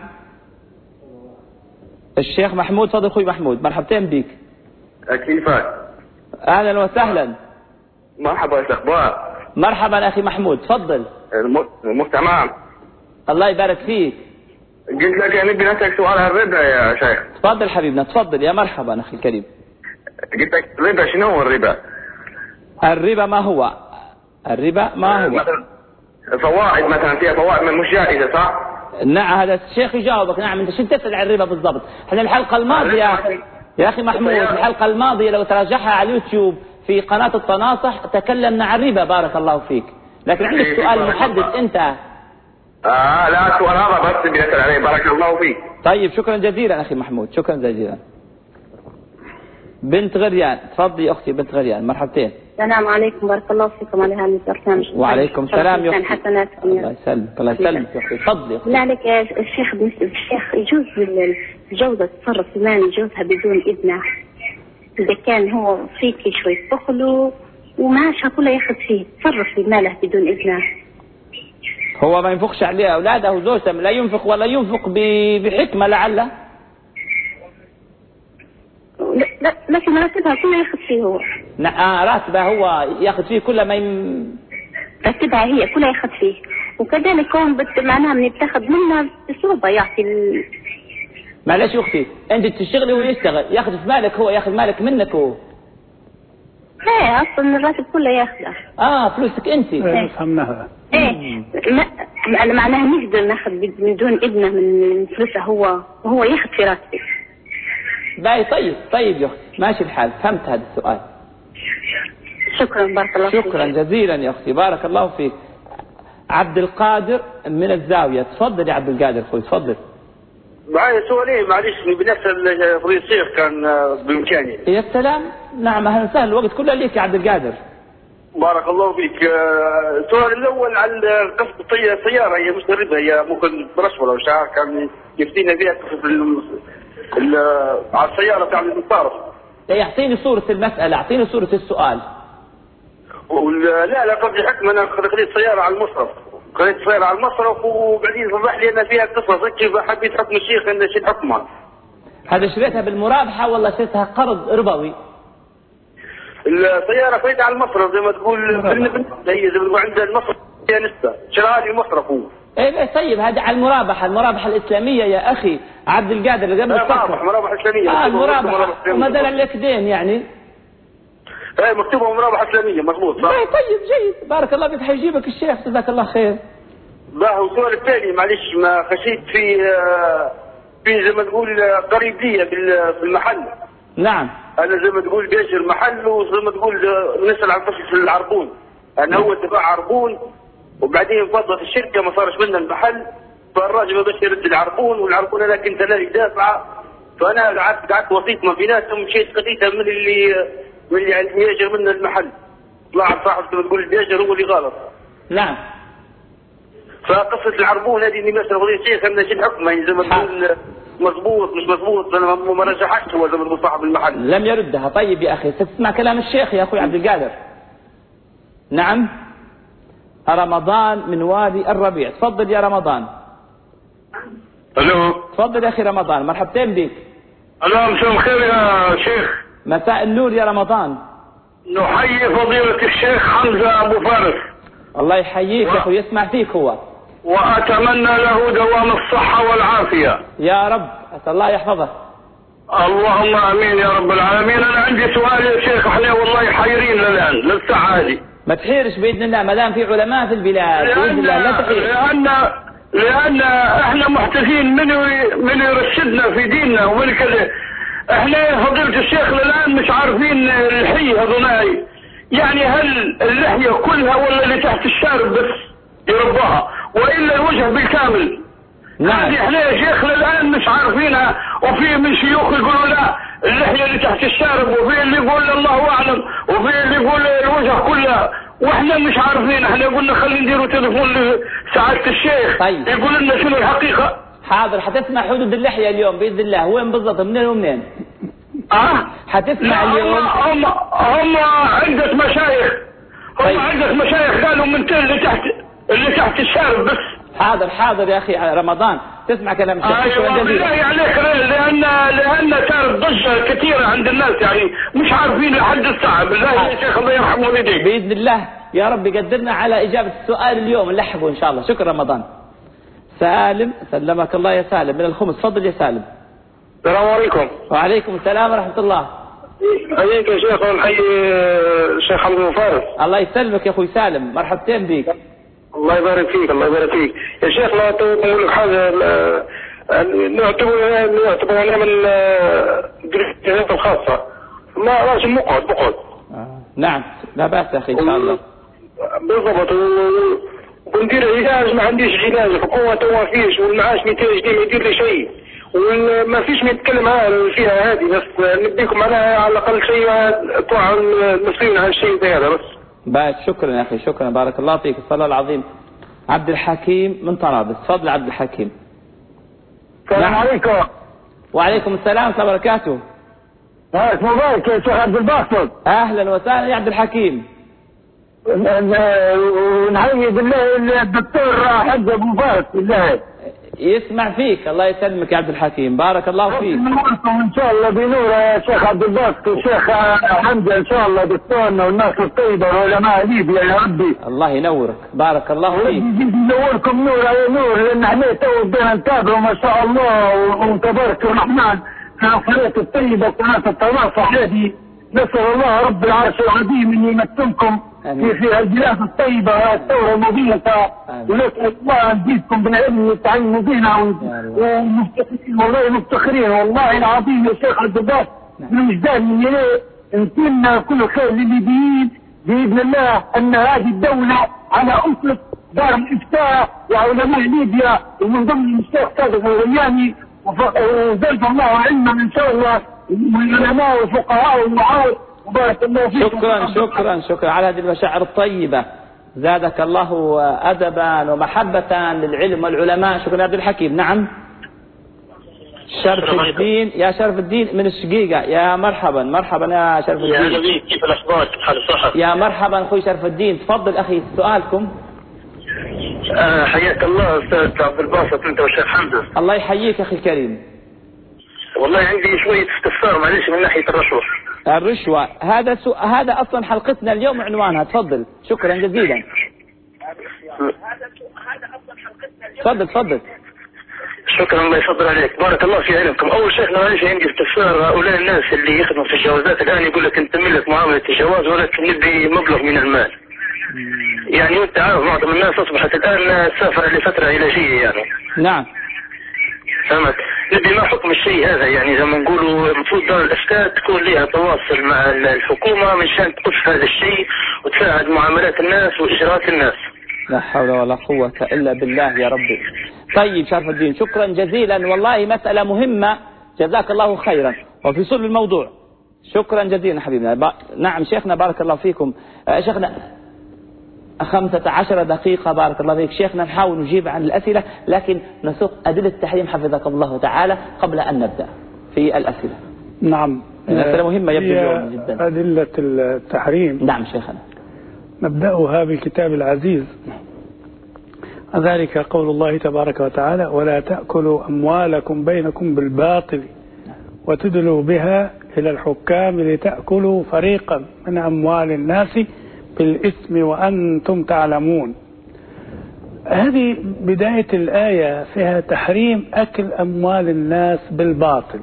C: الشيخ محمود، تفضل أخوي محمود، مرحبتين بك.
E: كيفك؟
C: أهلا وسهلا.
E: مرحبا، ايش الأخبار؟
C: مرحبا أخي محمود، تفضل.
E: تمام.
C: الله يبارك فيك.
E: قلت لك يعني نبي نسألك سؤال عن الربا يا شيخ.
C: تفضل حبيبنا، تفضل. يا مرحبا أخي الكريم.
E: قلت لك الربا شنو هو الربا؟
C: الربا ما هو؟ الربا ما هو؟
E: مثلا فوائد، مثلا فيها فوائد مش جائزة، صح؟
C: نعم، هذا الشيخ يجاوبك. نعم، انت شو تسأل عن الربا بالضبط؟ احنا الحلقة الماضية يا اخي محمود، الحلقة الماضية لو تراجعها على اليوتيوب في قناة التناصح تكلمنا عن الربا، بارك الله فيك. لكن عندك سؤال محدد انت؟
E: لا، سؤال هذا بس بنسأل عليه، بارك الله فيك.
C: طيب شكرا جزيلا اخي محمود، شكرا جزيلا. بنت غريان، تفضلي اختي بنت غريان، مرحبتين.
F: السلام عليكم، بارك الله فيكم على هذا البرنامج.
C: وعليكم السلام يا اختي.
F: حسناتكم.
C: الله يسلمك، الله يسلمك يا اختي، تفضلي.
F: لا عليك يا الشيخ، بالنسبه للشيخ يجوز الجوزة تصرف في مال جوزها بدون اذنه، اذا كان هو فيك شوي بخله ومعاشها كله ياخذ فيه، تصرف في ماله بدون اذنه.
C: هو ما ينفقش عليه اولاده وزوجته، لا ينفق ولا ينفق بحكمه لعله.
F: لا لكن راتبها كله ياخذ فيه هو.
C: راتبها هو ياخذ فيه كل ما
F: راتبها هي كلها ياخذ فيه، وكذلك هون معناها من يتاخذ منها بصعوبة يعطي
C: معلش يا اختي، انت تشتغلي ويشتغل، ياخذ في مالك، هو ياخذ مالك منك هو.
F: ايه اصلا الراتب كله ياخذه.
C: فلوسك انت.
D: فهمناها.
F: ايه معناها نقدر ناخذ من دون اذنه من فلوسه هو، وهو ياخذ في راتبه.
C: باي. طيب يا اختي، ماشي الحال، فهمت هذا السؤال.
F: شكرا، بارك الله فيك.
C: شكرا جزيلا يا اختي، بارك الله فيك. عبد القادر من الزاوية، تفضل يا عبد القادر اخوي، تفضل.
E: معي سؤالين معلش، بنسأل فضيلة الشيخ كان بإمكاني.
C: يا سلام، نعم أهلا وسهلا، الوقت كله ليك يا عبد القادر.
E: بارك الله فيك. السؤال الأول على قصة السيارة، هي مش الربا، هي ممكن برشوة ولا شهر، كان يفتينا فيها على السيارة تاع المصارف.
C: يعطيني صورة المسألة، أعطيني صورة السؤال.
E: لا قصدي حكم، أنا خليت سيارة على المصرف، خليت سيارة على المصرف، وبعدين صبح لي أنا فيها قصة كيف حبيت حكم الشيخ أن شيء حكمها.
C: هذا شريتها بالمرابحة ولا شريتها قرض ربوي؟
E: السيارة خليتها على المصرف زي ما تقول، هي زي ما تقول عند المصرف فيها نسبة، شراها لي المصرف هو.
C: ايه طيب، هذا على المرابحة الإسلامية يا أخي عبد القادر اللي قبل
E: تفكر. مرابحة إسلامية.
C: المرابحة وما دل لك دين يعني.
E: ايه مكتوبة مرابحة إسلامية، مضبوط صح.
C: طيب جيد، بارك الله فيك، حيجيبك الشيخ جزاك الله خير.
E: باهو. السؤال الثاني معلش، ما خشيت في زي ما تقول قريب لي في المحل.
C: نعم.
E: انا زي ما تقول بيشر محل، وزي ما تقول نسال عن قصه العربون، انا هو اتباع عربون وبعدين فضت الشركه ما صارش منها المحل، فالراجل ما بش يرد العربون، والعربون انا كنت لا دافعه، فانا قعدت وسيط ما بيناتهم، مشيت خديتها من اللي بيجر منه المحل، طلع صاحب زي ما تقول بيجر هو اللي غلط.
C: نعم.
E: فقصه العربون هذه اللي مثلا قضيه شيخ انا شو الحكم يعني زي ما تقول مضبوط مش مضبوط، انا ما رجحتش هو زي ما تقول صاحب المحل.
C: لم يردها. طيب يا اخي تسمع كلام الشيخ يا اخوي عبد القادر. نعم. رمضان من وادي الربيع، تفضل يا رمضان.
E: الو.
C: تفضل يا اخي رمضان، مرحبتين بك.
E: الو مساء الخير يا شيخ.
C: مساء النور يا رمضان.
E: نحيي فضيلة الشيخ حمزة أبو فارس.
C: الله يحييك يا اخوي، يسمع فيك هو.
E: وأتمنى له دوام الصحة والعافية.
C: يا رب، أسأل الله يحفظه.
E: اللهم آمين يا رب العالمين. أنا عندي سؤال يا شيخ، احنا والله حيرين الآن للساعة هذه.
C: ما تحيرش بإذن الله، ما دام في علماء في البلاد بإذن الله لا تحير.
E: لأن احنا محتاجين من يرشدنا في ديننا ومن كذا. احنا فضيلة الشيخ الآن مش عارفين الحي هذوناي، يعني هل اللحية كلها ولا اللي تحت الشارب بس يربها وإلا الوجه بالكامل؟
C: نعم.
E: هذه احنا يا شيخ الآن مش عارفينها، وفي من شيوخ يقولوا لا اللحية اللي تحت الشارب، وفي اللي يقول الله أعلم، وفي اللي يقول الوجه كلها، واحنا مش عارفين. احنا قلنا خلينا نديروا تليفون لسعادة الشيخ.
C: طيب.
E: يقول لنا شنو الحقيقة.
C: حاضر، حتسمع حدود اللحية اليوم بإذن الله، وين بالضبط منين ومنين؟ حتسمع اليوم.
E: هم عدة مشايخ.
C: طيب.
E: هم عدة مشايخ قالوا من اللي تحت الشارب بس.
C: حاضر يا أخي رمضان، تسمع كلام الشيخ.
E: ايوه بالله عليك، لأن صار ضجة كثيرة عند الناس، يعني مش عارفين لحد الساعة. بالله يا شيخ الله يرحم والديك.
C: بإذن الله يا رب يقدرنا على إجابة السؤال اليوم، نلحقه إن شاء الله. شكرا رمضان. سالم، سلمك الله يا سالم من الخمس، تفضل يا سالم.
E: السلام عليكم.
C: وعليكم السلام ورحمة الله.
E: حياك يا شيخ، ونحيي الشيخ حمزة أبو فارس.
C: الله يسلمك يا أخوي سالم، مرحبتين بك.
E: الله يبارك فيك. الله يبارك فيك يا شيخ. لا أقول لك حاجة، نعتبر أنا من الجهات الخاصة، ما لازم مقعد.
C: نعم لا بأس يا أخي إن شاء الله.
E: بالضبط. وندير علاج، ما عنديش علاج، الحكومة توا فيش، والمعاش 200 جنيه ما يدير لي شيء، وما فيش ما يتكلم فيها هذه، بس نديكم على الأقل شيء طوع المسؤولين عن الشيء زي هذا بس.
C: بس شكرا يا أخي، شكرا، بارك الله فيك، الصلاة العظيم. عبد الحكيم من طرابلس، تفضل عبد الحكيم.
E: السلام عليكم.
C: وعليكم السلام ورحمة الله وبركاته.
E: اسمه مبارك يا شيخ عبد الباسط.
C: أهلا وسهلا يا عبد الحكيم.
E: ونحيي بالله الدكتور حمزة أبو فارس بالله.
C: يسمع فيك، الله يسلمك يا عبد الحكيم، بارك الله فيك.
E: نوركم ان شاء الله بنور يا شيخ عبد الباسط والشيخ حمزة ان شاء الله، دكتورنا والناس الطيبة وعلماء ليبيا يا ربي.
C: الله ينورك، بارك الله فيك.
E: ينوركم نور على نور، لان احنا تو بدنا نتابعوا ما شاء الله، وتبارك الرحمن في الحياة الطيبة وقناة التواصل هذه. نسأل الله رب العرش العظيم ان يمكنكم في البلاد الطيبة الثورة المبينة، ونسأل الله أن يزيدكم بالعلم وتعلموا بنا، ومفتخرين والله، مفتخرين والله العظيم يا شيخ عبد الباسط من وجدان من يليه. نتمنى كل خير للليبيين بإذن الله، أن هذه الدولة على أسس دار الإفتاء وعلماء ليبيا، ومن ضمن الشيخ صادق الغياني، وزاد الله علما إن شاء الله، والعلماء والفقهاء والمعارف. وبارك الله فيك.
C: شكرا على هذه المشاعر الطيبة، زادك الله أدبا ومحبة للعلم والعلماء. شكرا يا عبد الحكيم. نعم شرف الدين، يا شرف الدين من الشقيقة، يا مرحبا يا شرف الدين.
E: يا نبي كيف الأخبار، كيف حال الصحة؟
C: يا مرحبا أخوي شرف الدين، تفضل أخي سؤالكم.
E: حياك الله أستاذ عبد الباسط أنت والشيخ حمزة.
C: الله يحييك أخي الكريم.
E: والله عندي شوية استفسار معلش من ناحية
C: الرشوة. هذا أصلا حلقتنا اليوم عنوانها، تفضل. شكرا جزيلا. تفضل.
E: شكرا الله يفضل عليك، بارك الله في علمكم. أول شيء معلش عندي استفسار، هؤلاء الناس اللي يخدموا في الجوازات الآن يقول لك أنت تملك معاملة الجواز ولكن نبي مبلغ من المال. يعني أنت عارف معظم الناس أصبحت الآن تسافر لفترة علاجية يعني.
C: نعم.
E: فهمت؟ نبي ما حكم الشيء هذا، يعني زي ما نقولوا المفروض دار الإفتاء تكون لها تواصل مع الحكومة مشان تقص هذا الشيء وتساعد معاملات الناس وإجراءات الناس.
C: لا حول ولا قوة إلا بالله يا ربي. طيب شرف الدين، شكرا جزيلا، والله مسألة مهمة، جزاك الله خيرا وفي صلب الموضوع. شكرا جزيلا حبيبنا. نعم شيخنا بارك الله فيكم. شيخنا 15 دقيقة بارك الله فيك شيخنا، نحاول نجيب عن الأسئلة لكن نسوق أدلة التحريم حفظك الله تعالى قبل أن نبدأ في الأسئلة.
D: نعم
C: مسألة مهمة يبدو اليوم جدا.
D: أدلة التحريم
C: نعم شيخنا.
D: نبدأها بالكتاب العزيز، ذلك قول الله تبارك وتعالى: ولا تأكلوا أموالكم بينكم بالباطل وتدلوا بها إلى الحكام لتأكلوا فريقا من أموال الناس بالإثم وأنتم تعلمون. هذه بداية الآية فيها تحريم أكل أموال الناس بالباطل،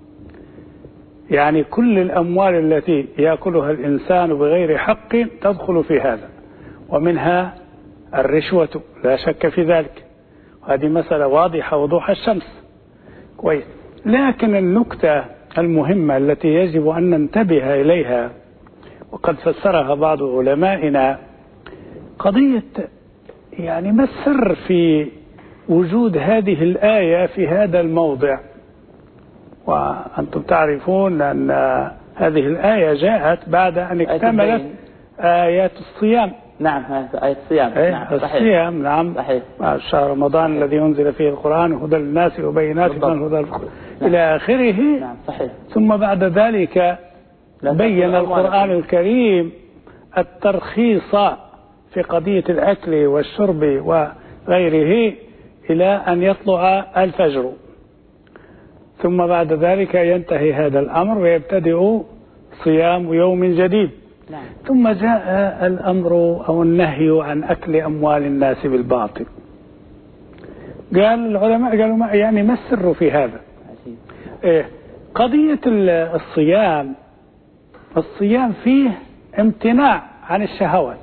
D: يعني كل الأموال التي يأكلها الإنسان بغير حق تدخل في هذا، ومنها الرشوة لا شك في ذلك، هذه مسألة واضحة وضوح الشمس. كويس، لكن النكتة المهمة التي يجب أن ننتبه إليها وقد فسرها بعض علمائنا قضية يعني ما السر في وجود هذه الآية في هذا الموضع. وأنتم تعرفون أن هذه الآية جاءت بعد أن اكتملت آيات الصيام.
C: نعم آية الصيام. نعم
D: الصيام. نعم
C: صحيح.
D: شهر رمضان الذي أنزل فيه القرآن هدى للناس وبينات من الهدى إلى آخره.
C: نعم صحيح.
D: ثم بعد ذلك بين القرآن الكريم الترخيص في قضية الأكل والشرب وغيره إلى أن يطلع الفجر، ثم بعد ذلك ينتهي هذا الأمر ويبتدئ صيام يوم جديد.
C: نعم.
D: ثم جاء الأمر أو النهي عن أكل أموال الناس بالباطل. قال العلماء قالوا يعني ما السر في هذا؟ قضية الصيام فيه امتناع عن الشهوات.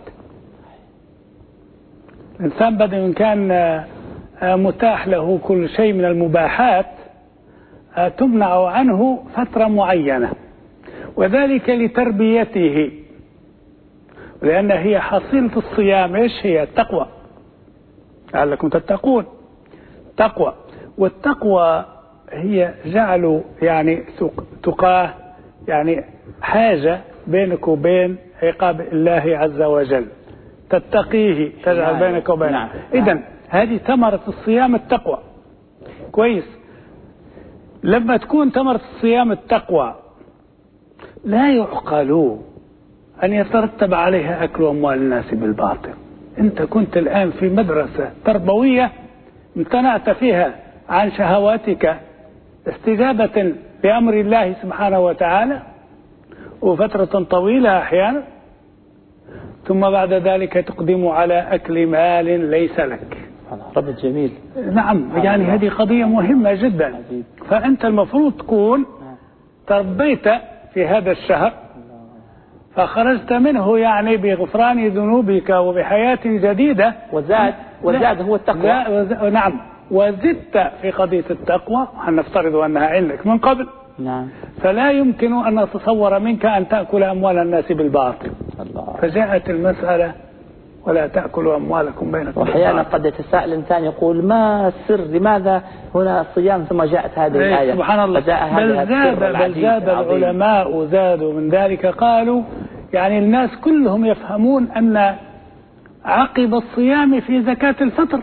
D: الإنسان بدل إن كان متاح له كل شيء من المباحات تمنع عنه فترة معينة، وذلك لتربيته، لأن هي حصيلة الصيام إيش هي؟ التقوى، لعلكم تتقون. تقوى، والتقوى هي جعل يعني تقاه يعني حاجة بينك وبين عقاب الله عز وجل، تتقيه تجعل بينك وبينه.
C: نعم.
D: إذن هذه ثمرة الصيام التقوى. كويس، لما تكون ثمرة الصيام التقوى لا يعقل أن يترتب عليها أكل أموال الناس بالباطل. أنت كنت الآن في مدرسة تربوية امتنعت فيها عن شهواتك استجابة لأمر الله سبحانه وتعالى وفترة طويلة أحيانا، ثم بعد ذلك تقدم على أكل مال ليس لك.
C: رب جميل.
D: نعم، يعني هذه قضية مهمة جدا. فأنت المفروض تكون تربيت في هذا الشهر فخرجت منه يعني بغفران ذنوبك وبحياة جديدة،
C: وزاد هو التقوى.
D: نعم، وزدت في قضية التقوى، هنفترض أنها عندك من قبل.
C: نعم.
D: فلا يمكن أن نتصور منك أن تأكل أموال الناس بالباطل.
C: الله.
D: فجاءت المسألة ولا تأكلوا أموالكم بينكم.
C: وأحيانا قد يتساءل الإنسان يقول ما السر، لماذا هنا الصيام ثم جاءت هذه الآية؟
D: سبحان الله. بل زاد العلماء زادوا من ذلك، قالوا يعني الناس كلهم يفهمون أن عقب الصيام في زكاة الفطر،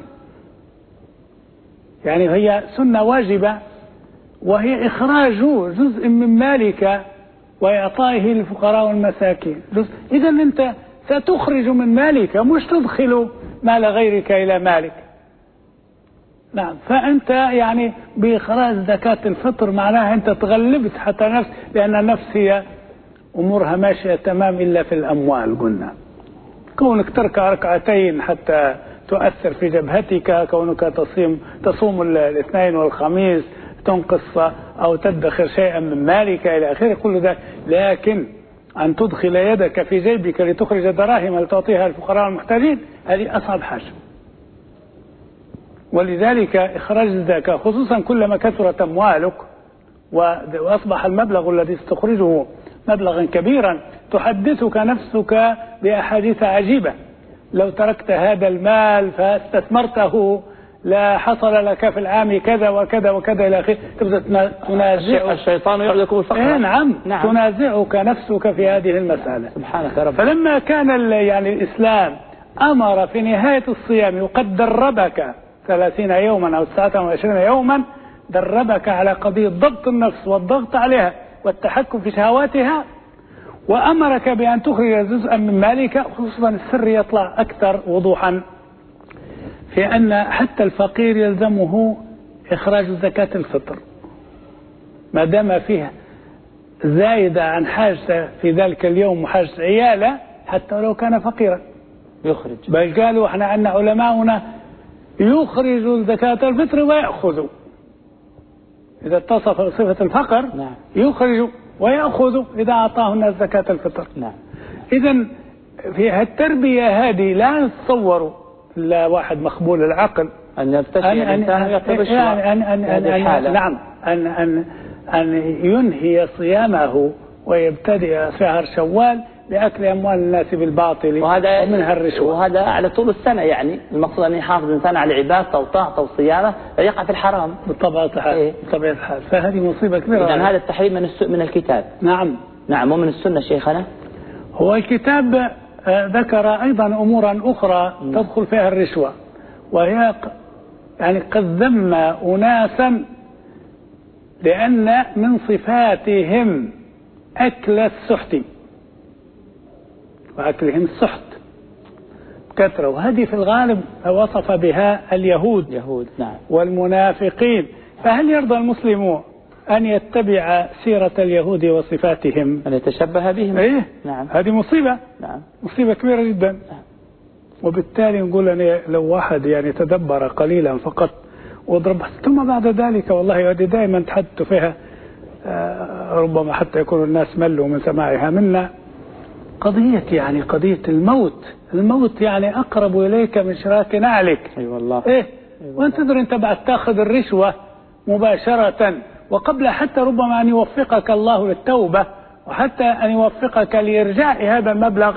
D: يعني هي سنة واجبة وهي إخراج جزء من مالك وإعطائه للفقراء والمساكين. إذا أنت ستخرج من مالك، مش تدخل مال غيرك إلى مالك. نعم، فأنت يعني بإخراج زكاة الفطر معناها أنت تغلبت حتى نفس، لأن النفس هي أمورها ماشية تمام إلا في الأموال. قلنا كونك تركع ركعتين حتى تؤثر في جبهتك، كونك تصوم الاثنين والخميس، تنقص أو تدخر شيئا من مالك إلى آخره، كل ذلك. لكن أن تدخل يدك في جيبك لتخرج دراهم لتعطيها الفقراء المحتاجين، هذه أصعب حاجة. ولذلك إخراج الزكاة خصوصا كلما كثرت أموالك وأصبح المبلغ الذي تخرجه مبلغا كبيرا تحدثك نفسك بأحاديث عجيبة. لو تركت هذا المال فاستثمرته لا حصل لك في العام كذا وكذا وكذا إلى آخره. تبدأ تنازعك
C: الشيطان يعلقكم الفقر.
D: نعم. تنازعك نفسك في هذه المسألة.
C: سبحانك يا رب.
D: فلما كان يعني الإسلام أمر في نهاية الصيام وقد دربك 30 يوما أو 29 يوما، دربك على قضية ضبط النفس والضغط عليها والتحكم في شهواتها، وأمرك بأن تخرج جزءا من مالك. خصوصا السر يطلع أكثر وضوحا في أن حتى الفقير يلزمه إخراج زكاة الفطر ما دام فيها زايدة عن حاجة في ذلك اليوم وحاجة عياله، حتى لو كان فقيرا
C: يخرج.
D: بل قالوا احنا عندنا علماؤنا يخرجوا زكاة الفطر ويأخذوا إذا اتصف بصفة الفقر.
C: نعم.
D: يخرجوا ويأخذوا إذا أعطاه الناس زكاة الفطر.
C: نعم.
D: إذن في التربية هذه لا نتصور إلا واحد مخبول العقل
C: أن يرتشي الإنسان يقتبش
D: نعم أن ينهي صيامه ويبتدئ شهر شوال بأكل أموال الناس بالباطل ومنها الرشوة.
C: وهذا على طول السنة، يعني المقصود أن يحافظ الإنسان على عبادته وطاعته وصيامه يقع في الحرام
D: بطبيعة الحال. بطبيعة الحال. فهذه مصيبة كبيرة.
C: إذن هذا التحريم من الكتاب. نعم ومن السنة شيخنا.
D: هو الكتاب ذكر أيضا أمورا أخرى تدخل فيها الرشوة، وهي يعني قد ذم أناسا لأن من صفاتهم أكل السحت وأكلهم السحت كثرة، وهذه في الغالب وصف بها اليهود
C: نعم.
D: والمنافقين. فهل يرضى المسلم أن يتبع سيرة اليهود وصفاتهم،
C: أن يتشبه بهم؟
D: إيه؟
C: نعم.
D: هذه مصيبة.
C: نعم.
D: مصيبة كبيرة جدا.
C: نعم.
D: وبالتالي نقول أن لو واحد يعني تدبر قليلا فقط وضرب، ثم بعد ذلك والله هذه دائما تحدث فيها ربما حتى يكون الناس ملوا من سماعها منا، قضية يعني قضية الموت يعني أقرب إليك من شراك نعلك.
C: أي والله.
D: إيه؟ وأنت تدري أنت بعد تأخذ الرشوة مباشرة، وقبل حتى ربما أن يوفقك الله للتوبة وحتى أن يوفقك لإرجاع هذا المبلغ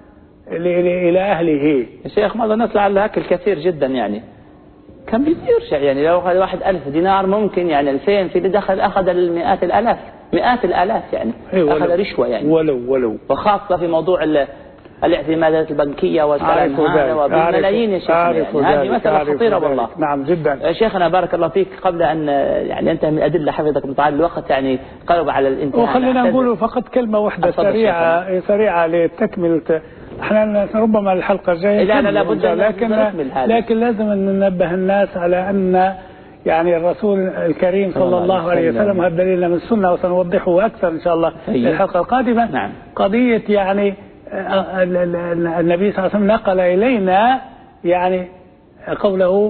D: إلى أهله.
C: يا شيخ ماذا نطلع على أكل كثير جدا، يعني كم بيرجع؟ يعني لو أخذ واحد 1000 دينار ممكن يعني 2000 في دخل أخذ المئات الآلاف يعني. أخذ رشوة يعني
D: ولو
C: وخاصة في موضوع الاعتمادات البنكية والكلام هذا وبالملايين يا شيخنا، يعني هذه مسألة خطيرة والله.
D: نعم جدا.
C: شيخنا بارك الله فيك، قبل أن يعني أنتهي من الأدلة حفظكم تعالى الوقت يعني قرب على الانتهاء،
D: وخلينا نقول فقط كلمة واحدة سريعة لتكملة. احنا ربما الحلقة الجاية
C: لا بد
D: لكن لازم أن ننبه الناس على أن يعني الرسول الكريم صلى الله عليه وسلم، هذا دليل من السنة وسنوضحه أكثر إن شاء الله في الحلقة القادمة.
C: نعم.
D: قضية يعني النبي صلى الله عليه وسلم نقل إلينا يعني قول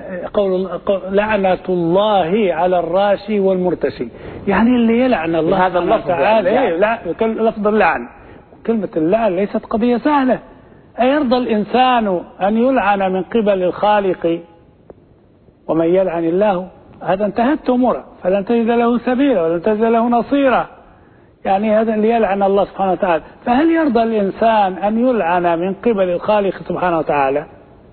D: لعنة الله على الراشي والمرتشي، يعني اللي يلعن الله
C: هذا اللفظ
D: تعالى. لا لفظ اللعن، كلمة اللعن ليست قضية سهلة. أيرضى الإنسان أن يلعن من قبل الخالق؟ ومن يلعن الله هذا انتهت أموره، فلن تجد له سبيلا ولن تجد له نصيرا. يعني هذا اللي يلعن الله سبحانه وتعالى. فهل يرضى الإنسان أن يلعن من قبل الخالق سبحانه وتعالى؟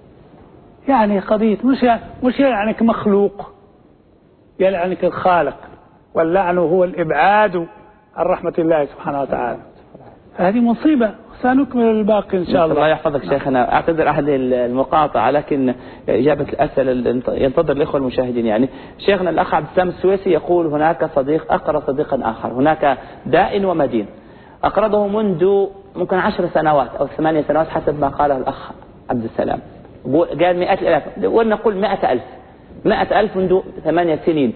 D: يعني قضية مش يلعنك مخلوق، يلعنك الخالق، واللعن هو الإبعاد عن رحمة الله سبحانه وتعالى. هذه مصيبة. سنكمل الباقي إن شاء الله.
C: الله يحفظك شيخنا. أعتذر أحد المقاطعة، لكن إجابة الأسئلة ينتظر الإخوة المشاهدين. يعني شيخنا الأخ عبد السلام السويسي يقول هناك صديق أقرض صديقا آخر، هناك دائن ومدين، أقرضه منذ ممكن 10 سنوات أو 8 سنوات حسب ما قاله الأخ عبد السلام، قال 100,000 ونقول 100,000 منذ 8 سنين،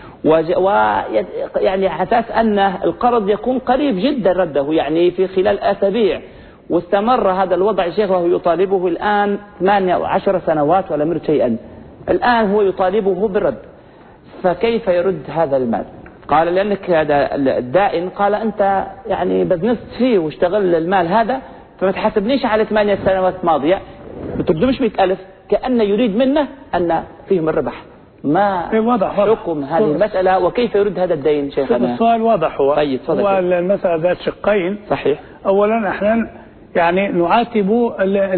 C: يعني حساس أن القرض يكون قريب جدا رده، يعني في خلال أسابيع، واستمر هذا الوضع شيخ وهو يطالبه الآن 8 أو 10 سنوات ولا يرد شيئا، الآن هو يطالبه بالرد، فكيف يرد هذا المال؟ قال لأنك هذا الدائن، قال أنت يعني بزنست فيه واشتغل المال هذا، فما تحاسبنيش على 8 سنوات ماضية، بتقدمش 100,000 كأن يريد منه أن فيهم الربح. ما حكم هذه المسألة وكيف يرد هذا الدين شيخنا؟
D: السؤال واضح هو.
C: طيب
D: هو المسألة ذات شقين.
C: صحيح.
D: أولا احنا يعني نعاتب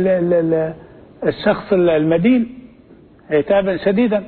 D: الشخص المدين عتابا شديدا،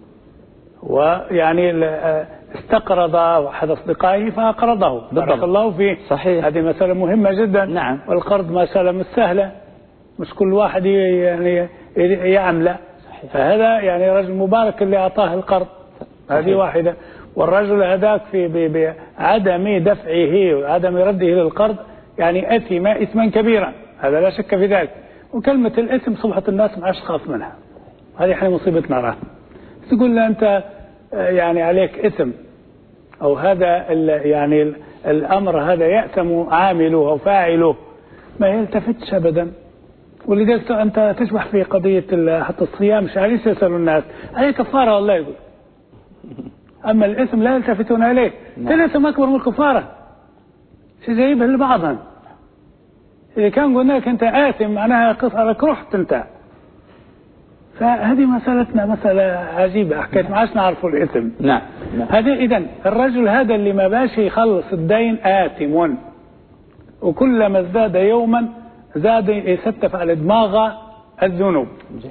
D: ويعني استقرض أحد أصدقائه فأقرضه بارك الله فيه.
C: صحيح.
D: هذه مسألة مهمة جدا.
C: نعم.
D: والقرض مسألة مش سهلة، مش كل واحد يعني يعمل. فهذا يعني رجل مبارك اللي أعطاه القرض. هذه واحدة. والرجل هذاك في بعدم دفعه وعدم رده للقرض يعني أثم إثما كبيرا، هذا لا شك في ذلك. وكلمة الإثم صبحت الناس ما عادش خاف منها، هذه احنا مصيبتنا راح تقول له أنت يعني عليك إثم أو هذا يعني الأمر هذا يأثم عامله أو فاعله، ما يلتفتش أبدا. ولذلك أنت تشبح في قضية حتى الصيام، مش عارف يسألوا الناس عليه كفارة والله يقول، أما الإثم لا يلتفتون إليه. الإثم أكبر من الكفارة، شيء جايبها لبعضهم. إذا كان قلنا لك أنت آثم معناها قصرك رحت أنت. فهذه مسألتنا مسألة عجيبة، حكاية ما عادش نعرفوا الإثم.
C: نعم.
D: هذا إذن الرجل هذا اللي ما باش يخلص الدين آثم، وكلما ازداد يوما زاد يستف على دماغه الذنوب.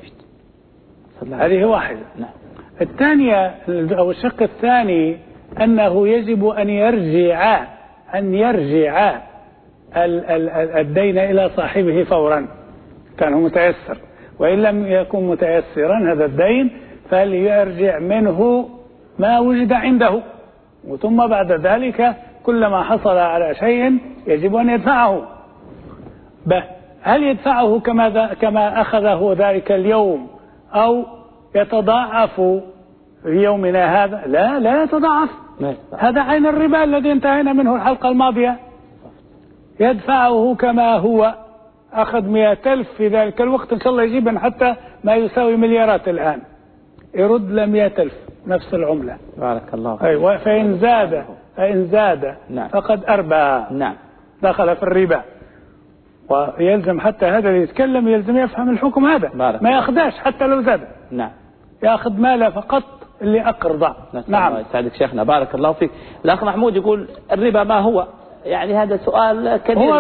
D: هذه واحدة.
C: نعم.
D: الثانية أو الشق الثاني أنه يجب أن يرجع الدين إلى صاحبه فورا كان هو متيسر، وإن لم يكن متيسرا هذا الدين فليرجع منه ما وجد عنده، ثم بعد ذلك كلما حصل على شيء يجب أن يدفعه. هل يدفعه كما أخذه ذلك اليوم أو يتضاعف في يومنا هذا؟ لا يتضاعف. هذا عين الربا الذي انتهينا منه الحلقة الماضية. يدفعه كما هو، أخذ 100,000 في ذلك الوقت، إن شاء الله يجيبا حتى ما يساوي مليارات الآن، يرد ل 100,000 نفس العملة.
C: بارك الله فيك.
D: أيوة. فإن زاد
C: نعم.
D: فقد أربى.
C: نعم.
D: دخل في الربا. ويلزم حتى هذا اللي يتكلم يلزم يفهم الحكم هذا، ما ياخذاش حتى لو زاد.
C: نعم.
D: ياخذ ماله فقط اللي أقرضه.
C: نعم. يسعدك شيخنا بارك الله فيك. الأخ محمود يقول الربا ما هو؟ يعني هذا سؤال كبير. هو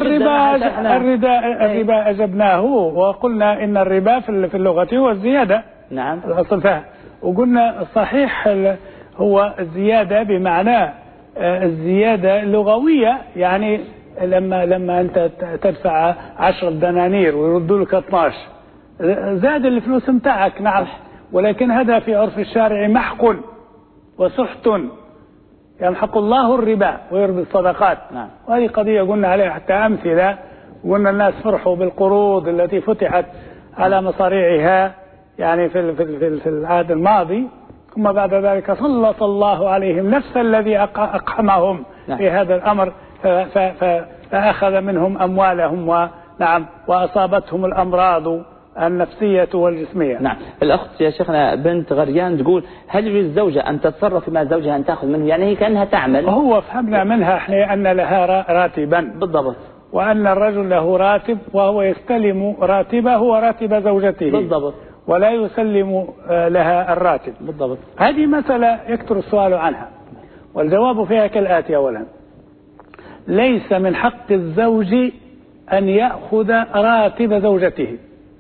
D: الربا أجبناه وقلنا إن الربا في اللغة هو الزيادة.
C: نعم.
D: الأصل فيها. وقلنا صحيح هو الزيادة بمعنى الزيادة اللغوية، يعني لما أنت تدفع 10 دنانير ويردوا لك 12 زاد الفلوس متاعك. نعم. ولكن هذا في عرف الشارع محق وسحت، يمحق الله الربا ويربي الصدقات.
C: نعم.
D: وهذه قضية قلنا عليها حتى أمثلة، وقلنا الناس فرحوا بالقروض التي فتحت على مصاريعها يعني في العهد الماضي، ثم بعد ذلك سلط الله عليهم نفس الذي أقحمهم. نعم. في هذا الأمر فأخذ منهم أموالهم وأصابتهم الأمراض النفسية والجسمية.
C: نعم. الأخت يا شيخنا بنت غريان تقول هل يجوز الزوجة أن تتصرف فيما زوجها أن تأخذ منه؟ يعني هي كأنها تعمل.
D: هو فهمنا منها احنا أن لها راتبا.
C: بالضبط.
D: وأن الرجل له راتب وهو يستلم راتبه وراتب زوجته.
C: بالضبط.
D: ولا يسلم لها الراتب.
C: بالضبط.
D: هذه مسألة يكثر السؤال عنها، والجواب فيها كالآتي. أولا، ليس من حق الزوج أن يأخذ راتب زوجته،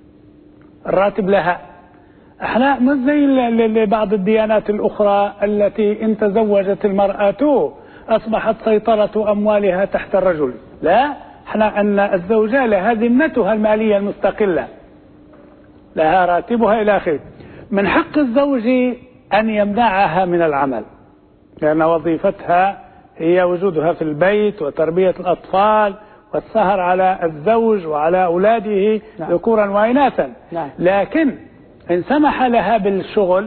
D: الراتب لها. احنا مش زي بعض الديانات الأخرى التي إن تزوجت المرأة أصبحت سيطرة أموالها تحت الرجل. لا، احنا أن الزوجة لها ذمتها المالية المستقلة، لها راتبها إلى آخره. من حق الزوج أن يمنعها من العمل، لأن وظيفتها هي وجودها في البيت وتربية الأطفال والسهر على الزوج وعلى أولاده. نعم. ذكورا وإناثا.
C: نعم.
D: لكن إن سمح لها بالشغل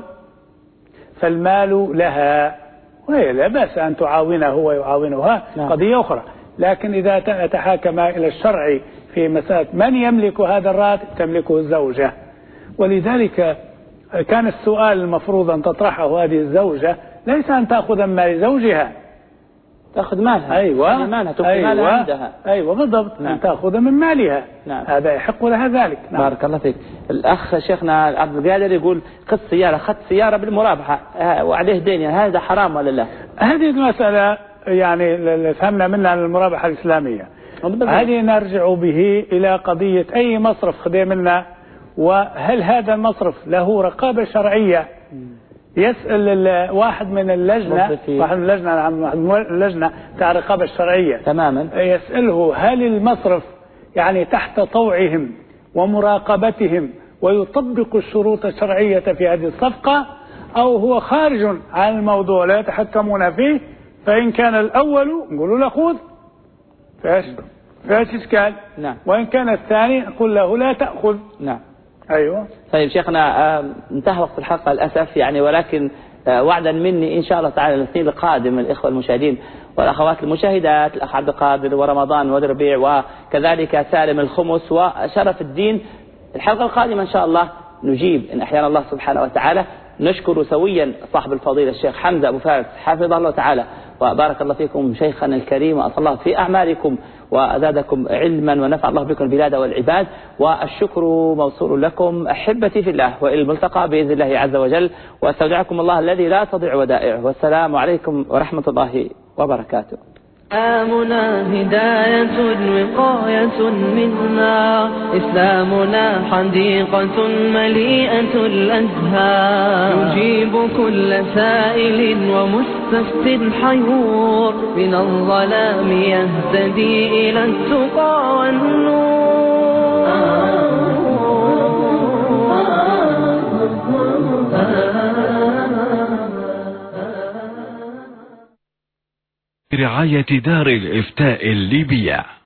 D: فالمال لها، وهي لا بأس أن تعاونه ويعاونها. نعم. قضية أخرى. لكن إذا تحاكم إلى الشرع في مسألة من يملك هذا الراتب، تملكه الزوجة. ولذلك كان السؤال المفروض أن تطرحه هذه الزوجة ليس أن تأخذ مال زوجها،
C: تأخذ مالها.
D: أيوة
C: مالها تبقي مالها عندها.
D: أيوة بالضبط.
C: نعم.
D: أن تأخذ من مالها.
C: نعم.
D: هذا يحق لها ذلك. نعم.
C: بارك الله فيك. الأخ شيخنا عبد القادر يقول قد سيارة أخذت سيارة بالمرابحة وعليه دين، هذا حرام ولا لا؟
D: هذه المسألة يعني اللي فهمنا منها عن المرابحة الإسلامية، هذه نرجع به إلى قضية أي مصرف خذ منا، وهل هذا المصرف له رقابة شرعية؟ يسأل واحد من اللجنة، اللجنة تاع الرقابة الشرعية
C: تماما،
D: يسأله هل المصرف يعني تحت طوعهم ومراقبتهم ويطبق الشروط الشرعية في هذه الصفقة، أو هو خارج عن الموضوع لا يتحكمون فيه؟ فإن كان الأول نقول له خذ، فيش إشكال.
C: نعم.
D: وإن كان الثاني نقول له لا تأخذ.
C: نعم.
D: أيوة.
C: طيب شيخنا انتهى وقت الحلقة للأسف يعني، ولكن وعدا مني إن شاء الله تعالى الاثنين القادم الإخوة المشاهدين والأخوات المشاهدات، الأخ عبد القادر ورمضان ودربيع وكذلك سالم الخمس وشرف الدين، الحلقة القادمة إن شاء الله نجيب إن أحيانا الله سبحانه وتعالى. نشكر سويا صاحب الفضيلة الشيخ حمزة أبو فارس حفظه الله تعالى، وبارك الله فيكم شيخنا الكريم، وأسأل الله في أعمالكم وأزادكم علما ونفع الله بكم البلاد والعباد، والشكر موصول لكم أحبتي في الله، وإلى الملتقى بإذن الله عز وجل، وأستودعكم الله الذي لا تضيع ودائعه، والسلام عليكم ورحمة الله وبركاته.
B: إسلامنا هداية وقاية منا، إسلامنا حديقة مليئة الأزهار، يجيب كل سائل ومستفت حيور، من الظلام يهتدي إلى التقى والنور.
A: برعاية دار الإفتاء الليبية.